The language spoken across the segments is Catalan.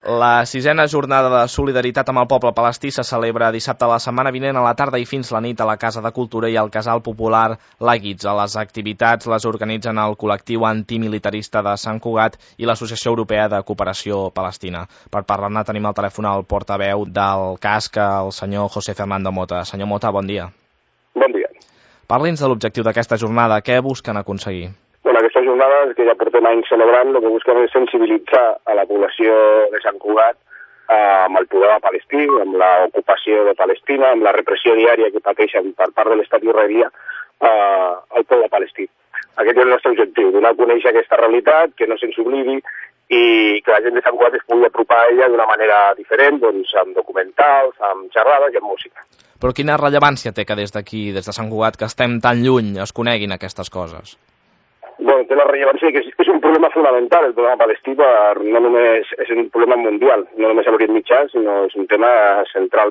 La 6ª jornada de solidaritat amb el poble palestí se celebra dissabte de la setmana vinent a la tarda i fins la nit a la Casa de Cultura i al Casal Popular La Guitza. Les activitats les organitzen el col·lectiu antimilitarista de Sant Cugat i l'Associació Europea de Cooperació Palestina. Per parlar-ne tenim al telèfon el portaveu del CASC, el senyor José Fernando Mota. Senyor Mota, bon dia. Bon dia. Parli'ns de l'objectiu d'aquesta jornada. Què busquen aconseguir? Bueno, aquesta jornada, que ja portem anys celebrant, el que busquem és sensibilitzar a la població de Sant Cugat amb el problema palestí, amb l'ocupació de Palestina, amb la repressió diària que pateixen per part de l'estat israelià al poble palestí. Aquest és el nostre objectiu, donar a conèixer aquesta realitat, que no se'ns oblidi i que la gent de Sant Cugat es pugui apropar a ella d'una manera diferent, doncs amb documentals, amb xerrades i amb música. Però quina rellevància té que des d'aquí, des de Sant Cugat, que estem tan lluny, es coneguin aquestes coses? Bueno, té la rellevància que és un problema fonamental, el problema palestí, no només és un problema mundial, no només a l'Orient Mitjà, sinó és un tema central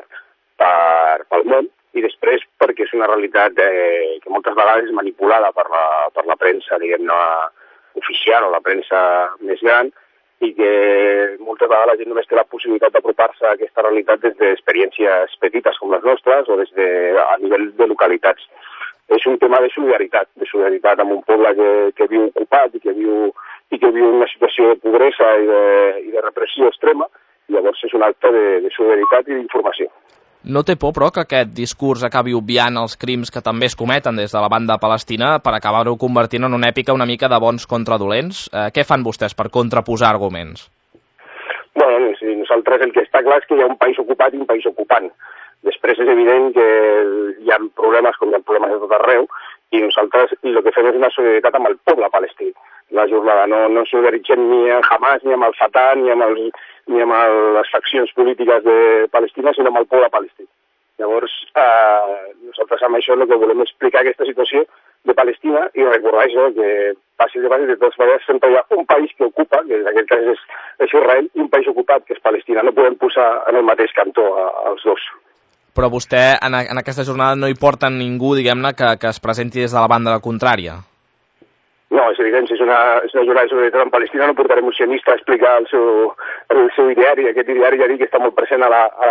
pel món, i després perquè és una realitat que moltes vegades és manipulada per la premsa, diguem-ne, oficial o la premsa més gran, i que moltes vegades la gent només té la possibilitat d'apropar-se a aquesta realitat des d'experiències petites com les nostres o a nivell de localitats. És un tema de solidaritat amb un poble que viu ocupat i que viu en una situació de pobresa i de repressió extrema, i llavors és un acte de solidaritat i d'informació. No té por, però, que aquest discurs acabi obviant els crims que també es cometen des de la banda palestina per acabar-ho convertint en una èpica una mica de bons contra dolents? Què fan vostès per contraposar arguments? Bueno, sí, nosaltres el que està clar és que hi ha un país ocupat i un país ocupant. Després és evident que hi ha problemes com hi ha problemes de tot arreu i nosaltres el que fem és una solidaritat amb el poble palestí. La jornada no solidaritzem ni amb Hamas, ni amb el Fatah, ni amb les faccions polítiques de Palestina, sinó amb el poble palestí. Llavors, nosaltres amb això el que volem explicar aquesta situació de Palestina i recordar això, que passi de de totes maneres sempre hi ha un país que ocupa, que en aquest cas és Israel, i un país ocupat que és Palestina. No podem posar en el mateix cantó els dos. Però vostè en aquesta jornada no hi porta ningú, diguem-ne, que es presenti des de la banda contrària? No, és evident, si és una jornada de solidaritat en Palestina no portarem un sionista a explicar el seu ideari. Aquest ideari ja dic que està molt present a la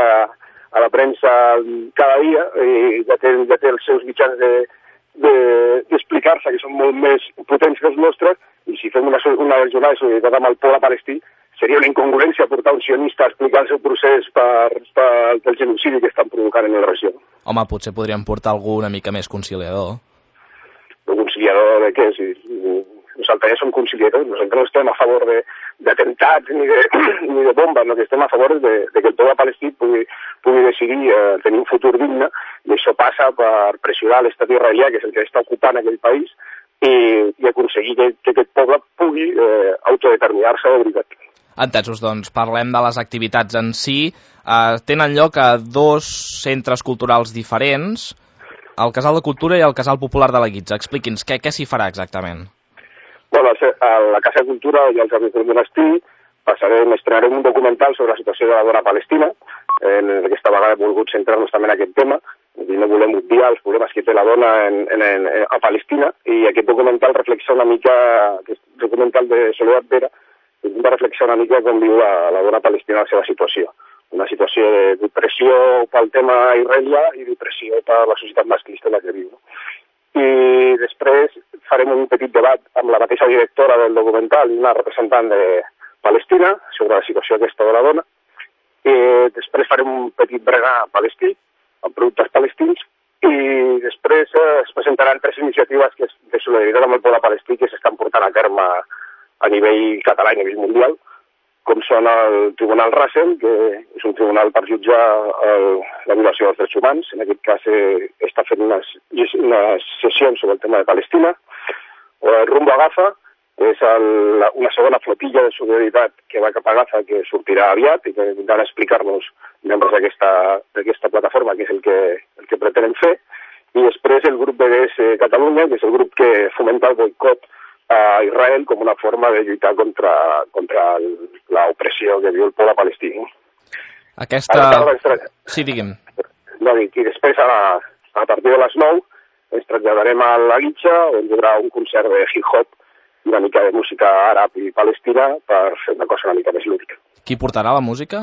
premsa cada dia i ja té els seus mitjans d'explicar-se, que són molt més potents que els nostres, i si fem una jornada de solidaritat amb el poble palestí seria una incongruència portar un sionista a explicar el seu procés pel genocidi que estan provocant en la regió. Home, potser podríem portar algú una mica més conciliador. Un conciliador de què? Nosaltres ja som conciliadors, nosaltres no estem a favor d'atemptats ni de bombes, no, que estem a favor de que el poble palestí pugui decidir tenir un futur digne, i això passa per pressionar l'estat israelià, que és el que està ocupant aquell país, i aconseguir que aquest poble pugui autodeterminar-se de veritat. Entesos, doncs, parlem de les activitats en si. Tenen lloc a dos centres culturals diferents, el Casal de Cultura i el Casal Popular de la Guitza. Expliqui'ns, què s'hi farà exactament? Bueno, a la Casa de Cultura i als Amics del Monestir estrenarem un documental sobre la situació de la dona palestina. Aquesta vegada hem volgut centrar-nos també en aquest tema, i no volem obviar els problemes que té la dona a Palestina, i aquest documental reflexiona una mica, aquest documental de Soledad Vera, intenta reflexionar una mica com viu la dona palestina en la seva situació. Una situació de depressió pel tema israelià i depressió per la societat masclista en la que viu. I després farem un petit debat amb la mateixa directora del documental i una representant de Palestina sobre la situació aquesta de la dona. I després farem un petit bregar palestí amb productes palestins i després es presentaran 3 iniciatives de solidaritat amb el poble palestí que s'estan portant a terme a nivell català i a nivell mundial, com són el Tribunal Rasen, que és un tribunal per jutjar la violació dels drets humans. En aquest cas està fent unes sessions sobre el tema de Palestina. O el Rumbo a Gaza, que és una segona flotilla de solidaritat que va cap a Gaza, que sortirà aviat i que vindran a explicar-nos membres d'aquesta plataforma, que és el que pretenen fer. I després el grup BDS Catalunya, que és el grup que fomenta el boicot a Israel com una forma de lluitar contra l'opressió que viu el poble palestí. Sí, digui'm. I després, a partir de les 9, ens traslladarem a la Guitza, on hi haurà un concert de hip-hop i una mica de música àrab i palestina per fer una cosa una mica més lúdica. Qui portarà la música?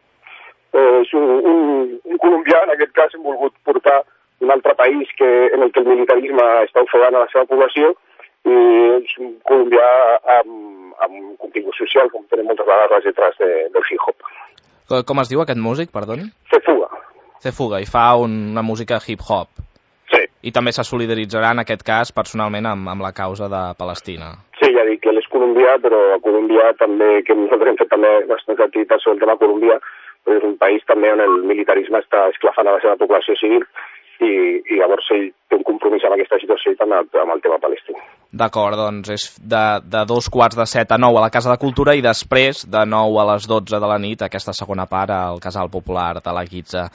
És un colombià, en aquest cas hem volgut portar un altre país en el que el militarisme està ofegant a la seva població, i és un colombià amb contingut social, com tenen moltes vegades les lletres del hip-hop. Com es diu aquest músic, perdoni? Cefuga. Cefuga, i fa una música hip-hop. Sí. I també se solidaritzarà, en aquest cas, personalment amb la causa de Palestina. Sí, ja dic que ell és colombià, però a Colòmbia també, que nosaltres hem fet també bastants activitats sobre el tema Colòmbia, però és un país també on el militarisme està esclafant a la seva població civil, i llavors ell té un compromís amb aquesta situació i també amb el tema palestí. D'acord, doncs és de 7:15 a 9 a la Casa de Cultura i després de 9 a les 12 de la nit aquesta segona part al Casal Popular de la Guitza.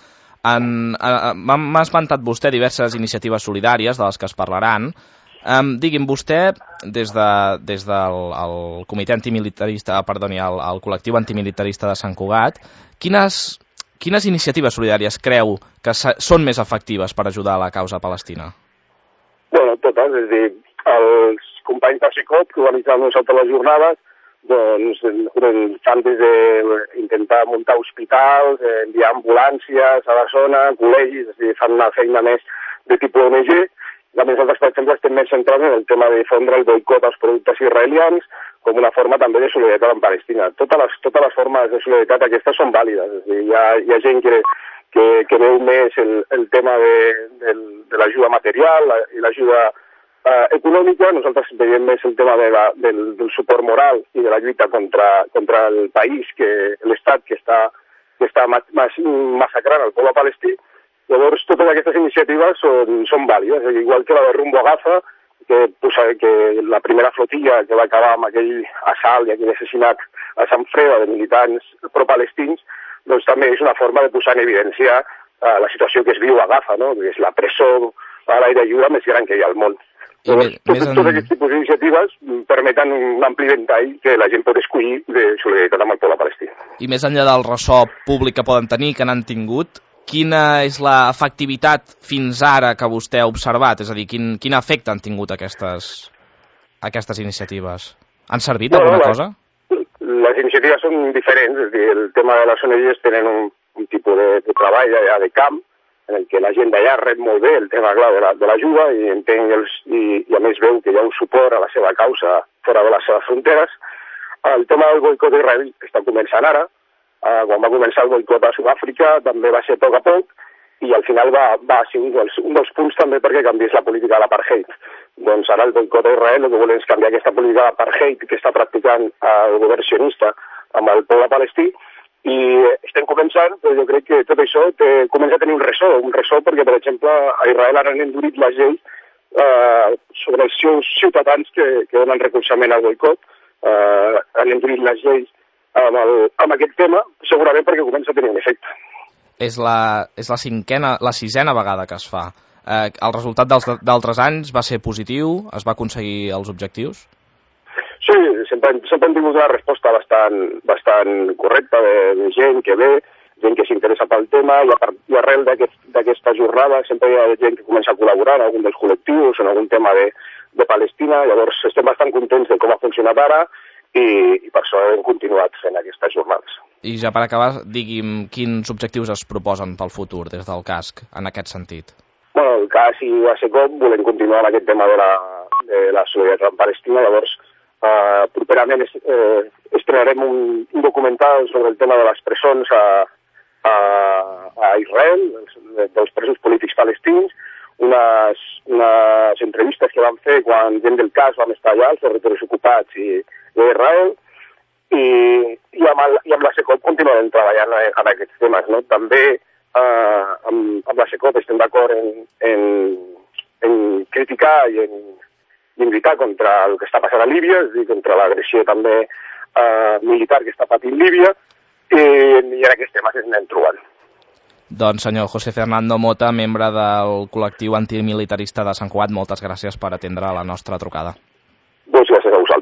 M'ha esmentat vostè diverses iniciatives solidàries de les que es parlaran. Digui'm, vostè, des del comitè antimilitarista, perdoni, el col·lectiu antimilitarista de Sant Cugat, quines iniciatives solidàries creu que són més efectives per ajudar a la causa palestina? Bueno, totes, és a dir, els companys de SICOP que organitzen nosaltres les jornades, doncs fan des d'intentar muntar hospitals, enviar ambulàncies a la zona, col·legis, és a dir, fan una feina més de tipus ONG. A més, nosaltres, per exemple, estem més centrats en el tema de difondre el boicot als productes israelians com una forma també de solidaritat amb Palestina. Totes les formes de solidaritat aquestes són vàlides. És a dir, hi ha gent que veu més el tema de l'ajuda material i l'ajuda econòmica. Nosaltres veiem més el tema del suport moral i de la lluita contra el país, l'estat que està massacrant el poble palestí. Llavors, totes aquestes iniciatives són vàlides, igual que la de Rumbo a Gaza, que la primera flotilla que va acabar amb aquell assalt i aquell assassinat a Sant Freda de militants pro-palestins, doncs també és una forma de posar en evidència la situació que es viu a Gaza, no? Que és la presó a l'aire lliure més gran que hi ha al món. Tots aquests tipus d'iniciatives permeten un ampli ventall que la gent pot escollir de solidaritat amb el poble palestí. I més enllà del ressò públic que poden tenir, que n'han tingut, quina és l'efectivitat fins ara que vostè ha observat? És a dir, quin efecte han tingut aquestes iniciatives? Han servit alguna cosa? Les iniciatives són diferents, és a dir, el tema de les ONGs tenen un tipus de treball allà de camp, en el que la gent d'allà rep molt bé el tema, clar, de l'ajuda i entén i a més veu que hi ha un suport a la seva causa fora de les seves fronteres. El tema del boicot d'Israel està començant ara. Quan va començar el boicot a Sud-àfrica també va ser a poc i al final va ser un dels punts també perquè canviés la política de l'apartheid. Doncs ara el boicot a Israel el que volen és canviar aquesta política d'apartheid que està practicant el govern sionista amb el poble palestí, i estem començant, però jo crec que tot això comença a tenir un ressò perquè, per exemple, a Israel ara han endurit les lleis sobre els seus ciutadans que donen recolzament al boicot, han endurit les lleis amb aquest tema, segurament perquè comença a tenir un efecte. És la sisena vegada que es fa. El resultat d'altres anys va ser positiu? Es va aconseguir els objectius? Sí, sempre hem tingut una resposta bastant correcta de gent que ve, gent que s'interessa pel tema, i arrel d'aquesta jornada sempre hi ha gent que comença a col·laborar en algun dels col·lectius, en algun tema de Palestina. Llavors estem bastant contents de com ha funcionat ara i per això hem continuat fent aquestes jornades. I ja per acabar, digui'm quins objectius es proposen pel futur des del CASC en aquest sentit? Bueno, el CASC i ASECOP volem continuar en aquest tema de la solidaritat amb Palestina. Llavors, properament estrenarem un documental sobre el tema de les presons a Israel, dels presos polítics palestins, unes entrevistes que vam fer quan gent del CASC vam estar allà, els territoris ocupats i d'Israel, i amb la SECOP continuarem treballant en aquests temes, no? També amb la SECOP estem d'acord en criticar i en lluitar contra el que està passant a Líbia, és a dir, contra l'agressió també militar que està patint Líbia, i en aquests temes ens anem trobant. Doncs senyor José Fernando Mota, membre del col·lectiu antimilitarista de Sant Cugat, moltes gràcies per atendre la nostra trucada. Doncs gràcies a vosaltres.